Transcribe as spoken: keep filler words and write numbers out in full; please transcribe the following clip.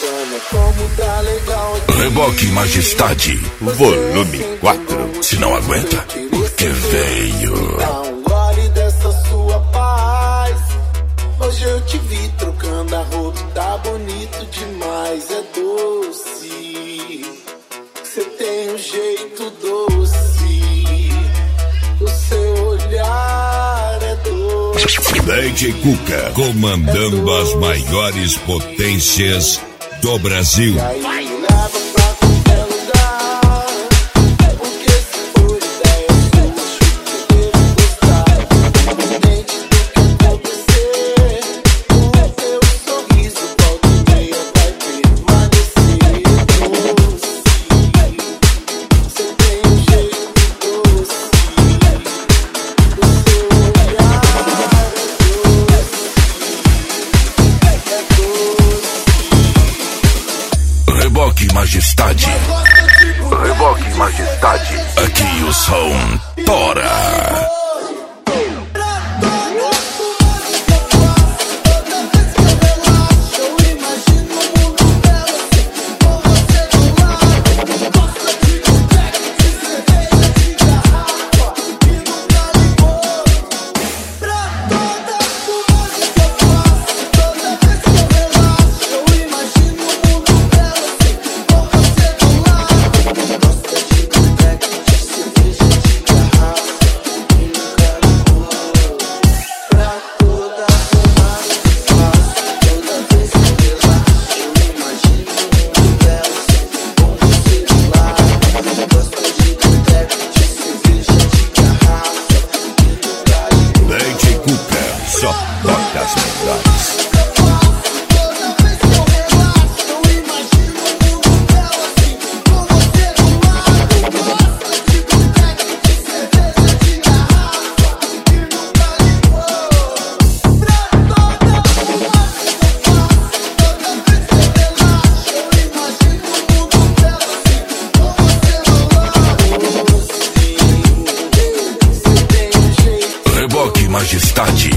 Reboque Majestade, volume quatro. Se não aguenta, porque veio. Dá um gole dessa sua paz. Hoje eu te vi trocando a roupa, tá bonito demais, é doce. Você tem um jeito doce, o seu olhar é doce. D J Cuca, comandando é as maiores potências do Brasil. Reboque Majestade, Reboque Majestade, aqui o som tora. Só toca as melhores. Reboque Majestade.